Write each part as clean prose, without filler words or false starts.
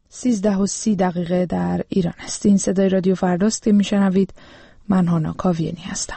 13:30 در ایران است. این صدای رادیو فرداست که میشنوید. من هانا کاویانی هستم.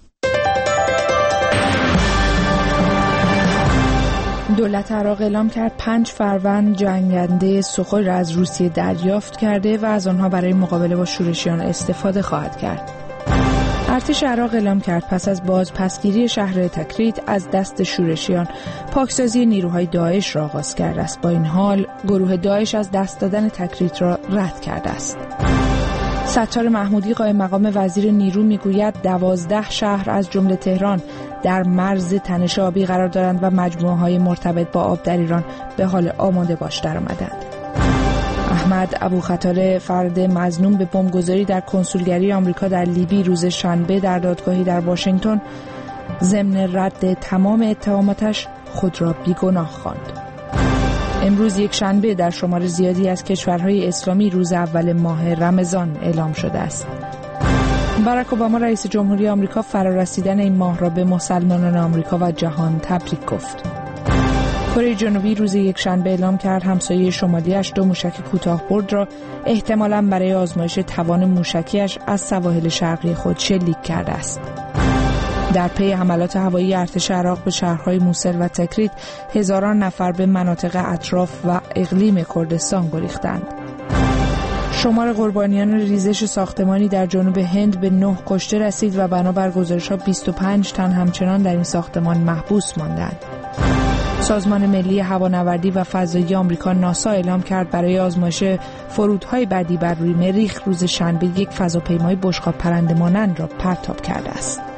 دولت عراق اعلام کرد 5 فروند جنگنده سوخوی را از روسیه دریافت کرده و از آنها برای مقابله با شورشیان استفاده خواهد کرد. ارتش عراق اعلام کرد پس از بازپسگیری شهر تکریت از دست شورشیان، پاکسازی نیروهای داعش را آغاز کرده است. با این حال گروه داعش از دست دادن تکریت را رد کرده است. ستار محمودی قائم مقام وزیر نیرو میگوید 12 شهر از جمله تهران در مرز تنش آبی قرار دارند و مجموعه‌های مرتبط با آب در ایران به حال آماده باش درآمدند. احمد ابوخطار فرد مظنون به بمبگذاری در کنسولگری آمریکا در لیبی روز شنبه در دادگاهی در واشنگتن ضمن رد تمام اتهاماتش خود را بیگناه خواند. امروز یک شنبه در شمار زیادی از کشورهای اسلامی روز اول ماه رمضان اعلام شده است. باراک اوباما رئیس جمهوری آمریکا فرارسیدن این ماه را به مسلمانان آمریکا و جهان تبریک گفت. کره جنوبی روز یک شنبه اعلام کرد همسایه شمالیش 2 موشک کوتاه‌برد را احتمالاً برای آزمایش توان موشکیش از سواحل شرقی خود شلیک کرده است. در پی حملات هوایی ارتش عراق به شهرهای موصل و تکریت، هزاران نفر به مناطق اطراف و اقلیم کردستان گریختند. شمار قربانیان ریزش ساختمانی در جنوب هند به 9 کشته رسید و بنابر گزارش‌ها 25 تن همچنان در این ساختمان محبوس ماندند. سازمان ملی هوانوردی و فضایی آمریکا ناسا اعلام کرد برای آزمایش فرودهای بعدی بر روی مریخ روز شنبه یک فضاپیمای بشقاب پرنده مانند را پرتاب کرده است.